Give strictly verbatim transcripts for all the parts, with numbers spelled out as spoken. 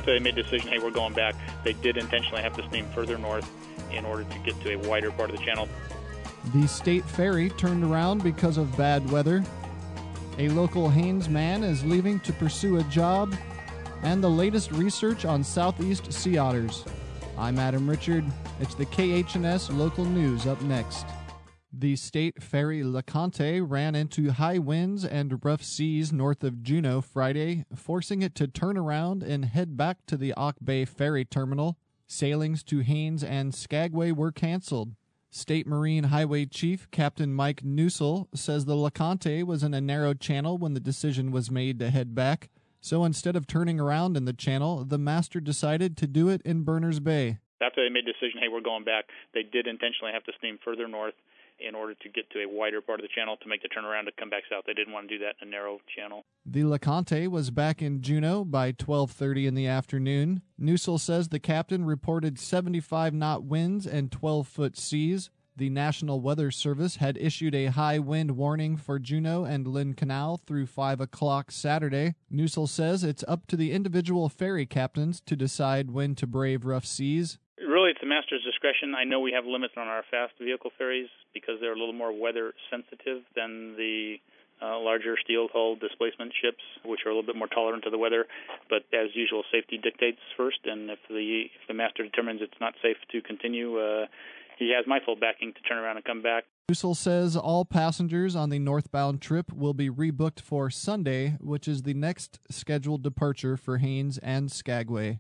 After they made the decision, hey, we're going back, they did intentionally have to steam further north in order to get to a wider part of the channel. The state ferry turned around because of bad weather. A local Haines man is leaving to pursue a job. And the latest research on southeast sea otters. I'm Adam Richard. It's the K H N S local news up next. The state ferry LeConte ran into high winds and rough seas north of Juneau Friday, forcing it to turn around and head back to the Auk Bay Ferry Terminal. Sailings to Haines and Skagway were canceled. State Marine Highway Chief Captain Mike Newsell says the LeConte was in a narrow channel when the decision was made to head back. So instead of turning around in the channel, the master decided to do it in Berners Bay. After they made the decision, hey, we're going back, they did intentionally have to steam further north in order to get to a wider part of the channel to make the turnaround to come back south. They didn't want to do that in a narrow channel. The LeConte was back in Juneau by twelve thirty in the afternoon. Newsell says the captain reported seventy-five knot winds and twelve foot seas. The National Weather Service had issued a high wind warning for Juneau and Lynn Canal through five o'clock Saturday. Newsell says it's up to the individual ferry captains to decide when to brave rough seas. Really, it's the master's discretion. I know we have limits on our fast vehicle ferries because they're a little more weather sensitive than the uh, larger steel-hull displacement ships, which are a little bit more tolerant to the weather. But as usual, safety dictates first, and if the if the master determines it's not safe to continue, uh, he has my full backing to turn around and come back. Newsell says all passengers on the northbound trip will be rebooked for Sunday, which is the next scheduled departure for Haines and Skagway.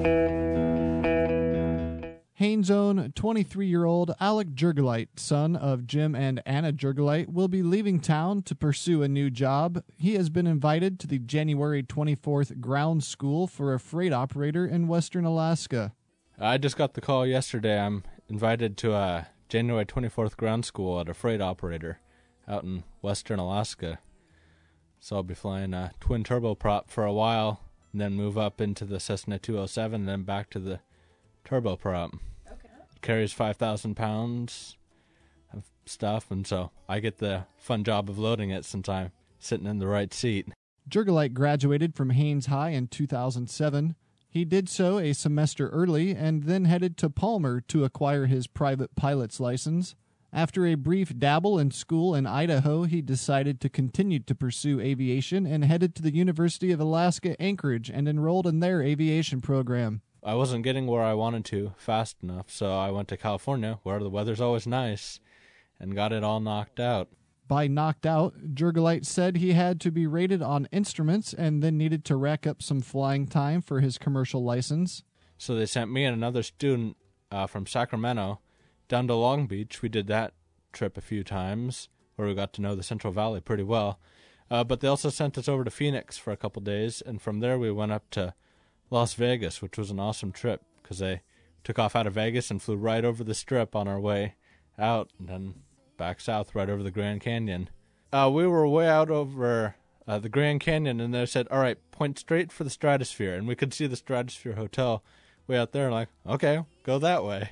Haines' own twenty-three-year-old Alec Jurgelite, son of Jim and Anna Jurgelite, will be leaving town to pursue a new job. He has been invited to the January twenty-fourth ground school for a freight operator in western Alaska. I just got the call yesterday. I'm invited to a January twenty-fourth ground school at a freight operator out in western Alaska. So I'll be flying a twin turboprop for a while, and then move up into the Cessna two oh seven, and then back to the turboprop. Okay. It carries five thousand pounds of stuff, and so I get the fun job of loading it since I'm sitting in the right seat. Jurgelite graduated from Haines High in two thousand seven. He did so a semester early and then headed to Palmer to acquire his private pilot's license. After a brief dabble in school in Idaho, he decided to continue to pursue aviation and headed to the University of Alaska Anchorage and enrolled in their aviation program. I wasn't getting where I wanted to fast enough, so I went to California, where the weather's always nice, and got it all knocked out. By knocked out, Jurgelite said he had to be rated on instruments and then needed to rack up some flying time for his commercial license. So they sent me and another student uh, from Sacramento down to Long Beach. We did that trip a few times, where we got to know the Central Valley pretty well. Uh, but they also sent us over to Phoenix for a couple days, and from there we went up to Las Vegas, which was an awesome trip, because they took off out of Vegas and flew right over the Strip on our way out, and then back south right over the Grand Canyon. Uh, we were way out over uh, the Grand Canyon, and they said, all right, point straight for the Stratosphere. And we could see the Stratosphere Hotel way out there, and like, okay, go that way.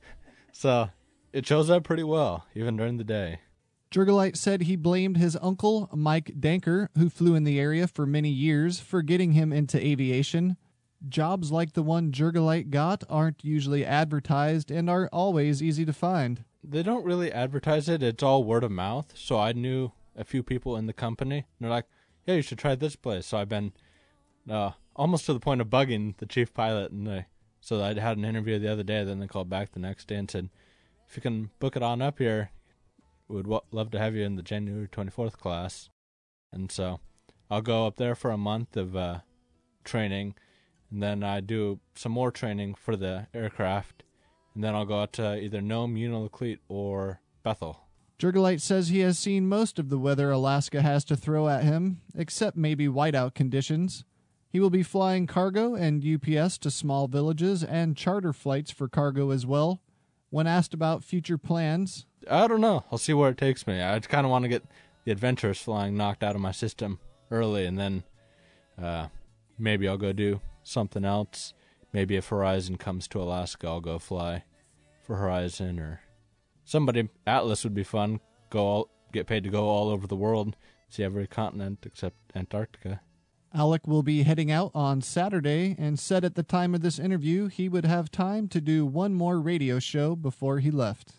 So it shows up pretty well, even during the day. Jurgelite said he blamed his uncle, Mike Danker, who flew in the area for many years, for getting him into aviation. Jobs like the one Jurgelite got aren't usually advertised and are always easy to find. They don't really advertise it. It's all word of mouth. So I knew a few people in the company. And they're like, yeah, you should try this place. So I've been uh, almost to the point of bugging the chief pilot. And they, so I had an interview the other day. Then they called back the next day and said, if you can book it on up here, we would w- love to have you in the January twenty-fourth class. And so I'll go up there for a month of uh, training. And then I do some more training for the aircraft. And then I'll go out to either Nome, Unalakleet, or Bethel. Jurgelite says he has seen most of the weather Alaska has to throw at him, except maybe whiteout conditions. He will be flying cargo and U P S to small villages and charter flights for cargo as well. When asked about future plans, I don't know. I'll see where it takes me. I kind of want to get the adventurous flying knocked out of my system early, and then uh, maybe I'll go do something else. Maybe if Horizon comes to Alaska, I'll go fly for Horizon, or somebody. Atlas would be fun. Go all, get paid to go all over the world, see every continent except Antarctica. Alec will be heading out on Saturday and said at the time of this interview he would have time to do one more radio show before he left.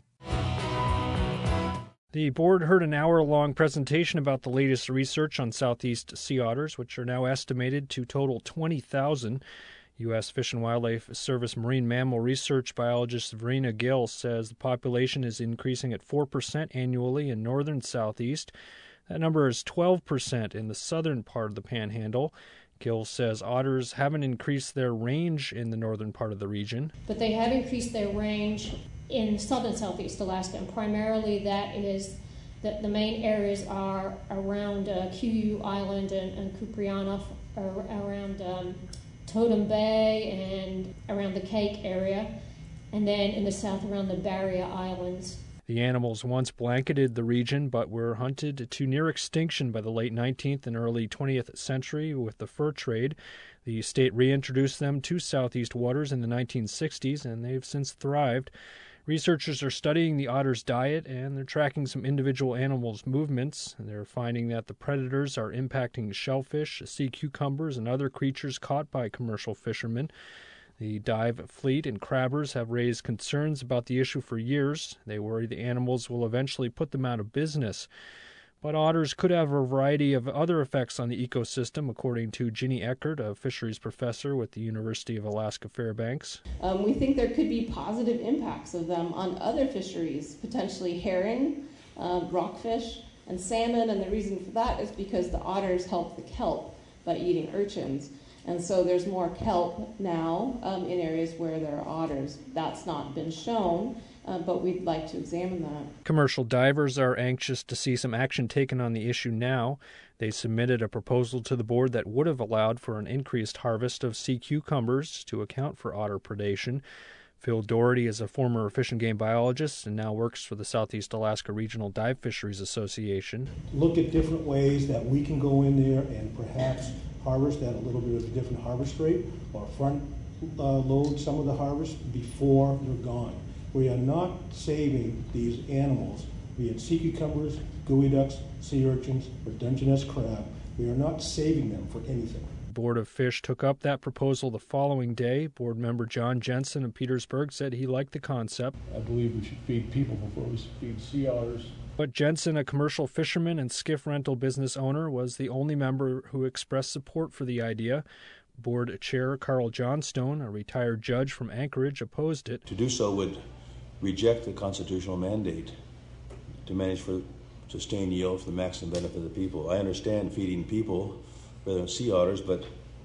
The board heard an hour-long presentation about the latest research on southeast sea otters, which are now estimated to total twenty thousand. U S Fish and Wildlife Service marine mammal research biologist Verena Gill says the population is increasing at four percent annually in northern southeast. That number is twelve percent in the southern part of the Panhandle. Gill says otters haven't increased their range in the northern part of the region. But they have increased their range in southern southeast Alaska, and primarily that is that the main areas are around uh, Q U Island and, and Kuprianof, around um, Totem Bay and around the Cake area, and then in the south around the Barrier Islands. The animals once blanketed the region, but were hunted to near extinction by the late nineteenth and early twentieth century with the fur trade. The state reintroduced them to southeast waters in the nineteen sixties, and they've since thrived. Researchers are studying the otter's diet, and they're tracking some individual animals' movements. They're finding that the predators are impacting shellfish, sea cucumbers, and other creatures caught by commercial fishermen. The dive fleet and crabbers have raised concerns about the issue for years. They worry the animals will eventually put them out of business. But otters could have a variety of other effects on the ecosystem, according to Ginny Eckert, a fisheries professor with the University of Alaska Fairbanks. Um, we think there could be positive impacts of them on other fisheries, potentially herring, uh, rockfish, and salmon, and the reason for that is because the otters help the kelp by eating urchins. And so there's more kelp now um, in areas where there are otters. That's not been shown, uh, but we'd like to examine that. Commercial divers are anxious to see some action taken on the issue now. They submitted a proposal to the board that would have allowed for an increased harvest of sea cucumbers to account for otter predation. Phil Doherty is a former Fish and Game biologist and now works for the Southeast Alaska Regional Dive Fisheries Association. Look at different ways that we can go in there and perhaps harvest at a little bit of a different harvest rate, or front uh, load some of the harvest before they're gone. We are not saving these animals, be it sea cucumbers, geoducks, sea urchins, or Dungeness crab. We are not saving them for anything. The Board of Fish took up that proposal the following day. Board member John Jensen of Petersburg said he liked the concept. I believe we should feed people before we feed sea otters. But Jensen, a commercial fisherman and skiff rental business owner, was the only member who expressed support for the idea. Board Chair Carl Johnstone, a retired judge from Anchorage, opposed it. To do so would reject the constitutional mandate to manage for sustained yield for the maximum benefit of the people. I understand feeding people rather than sea otters, but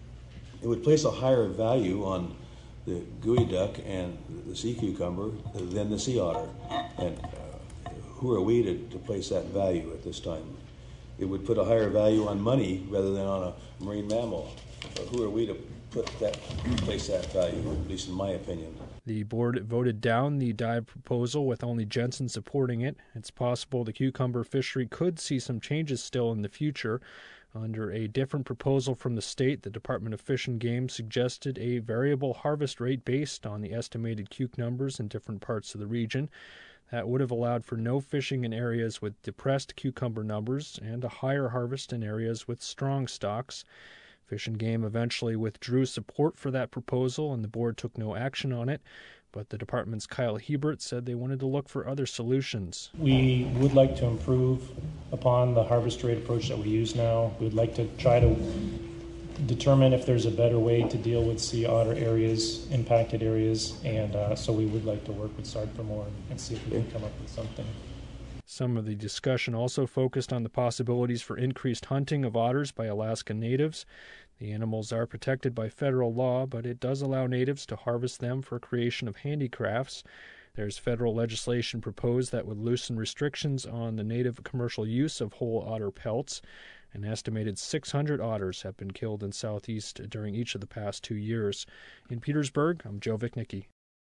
it would place a higher value on the geoduck and the sea cucumber than the sea otter. And uh, who are we to, to place that value at this time? It would put a higher value on money rather than on a marine mammal. So who are we to put that, place that value, at least in my opinion? The board voted down the dive proposal with only Jensen supporting it. It's possible the cucumber fishery could see some changes still in the future. Under a different proposal from the state, the Department of Fish and Game suggested a variable harvest rate based on the estimated cuc numbers in different parts of the region. That would have allowed for no fishing in areas with depressed cucumber numbers and a higher harvest in areas with strong stocks. Fish and Game eventually withdrew support for that proposal, and the board took no action on it. But the department's Kyle Hebert said they wanted to look for other solutions. We would like to improve upon the harvest rate approach that we use now. We'd like to try to determine if there's a better way to deal with sea otter areas, impacted areas, and uh, so we would like to work with S A R D for more and see if we can come up with something. Some of the discussion also focused on the possibilities for increased hunting of otters by Alaska natives. The animals are protected by federal law, but it does allow natives to harvest them for creation of handicrafts. There's federal legislation proposed that would loosen restrictions on the native commercial use of whole otter pelts. An estimated six hundred otters have been killed in Southeast during each of the past two years. In Petersburg, I'm Joe Vichnicki.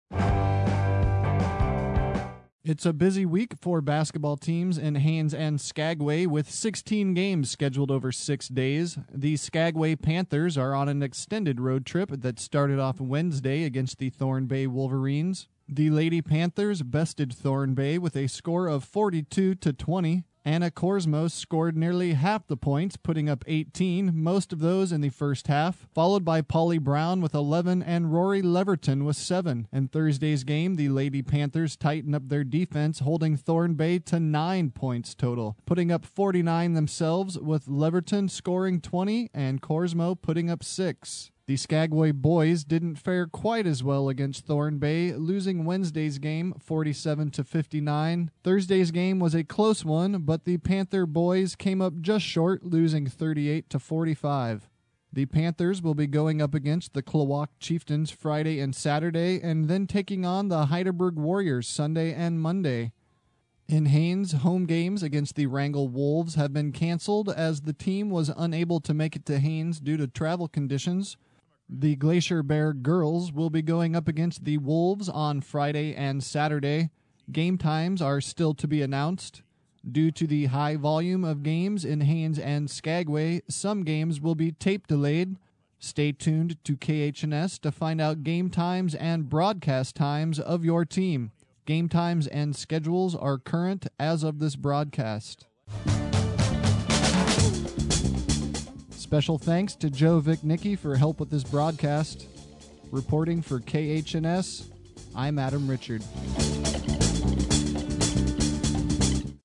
It's a busy week for basketball teams in Haines and Skagway with sixteen games scheduled over six days. The Skagway Panthers are on an extended road trip that started off Wednesday against the Thorn Bay Wolverines. The Lady Panthers bested Thorn Bay with a score of forty-two to twenty. Anna Korsmo scored nearly half the points, putting up eighteen, most of those in the first half, followed by Polly Brown with eleven and Rory Leverton with seven. In Thursday's game, the Lady Panthers tightened up their defense, holding Thorn Bay to nine points total, putting up forty-nine themselves, with Leverton scoring twenty and Korsmo putting up six. The Skagway boys didn't fare quite as well against Thorn Bay, losing Wednesday's game forty-seven to fifty-nine. Thursday's game was a close one, but the Panther boys came up just short, losing thirty-eight to forty-five. The Panthers will be going up against the Klawock Chieftains Friday and Saturday, and then taking on the Heidelberg Warriors Sunday and Monday. In Haines, home games against the Wrangell Wolves have been canceled as the team was unable to make it to Haines due to travel conditions. The Glacier Bear girls will be going up against the Wolves on Friday and Saturday. Game times are still to be announced. Due to the high volume of games in Haines and Skagway, some games will be tape delayed. Stay tuned to K H N S to find out game times and broadcast times of your team. Game times and schedules are current as of this broadcast. Special thanks to Joe Vicknicki for help with this broadcast. Reporting for K H N S, I'm Adam Richard.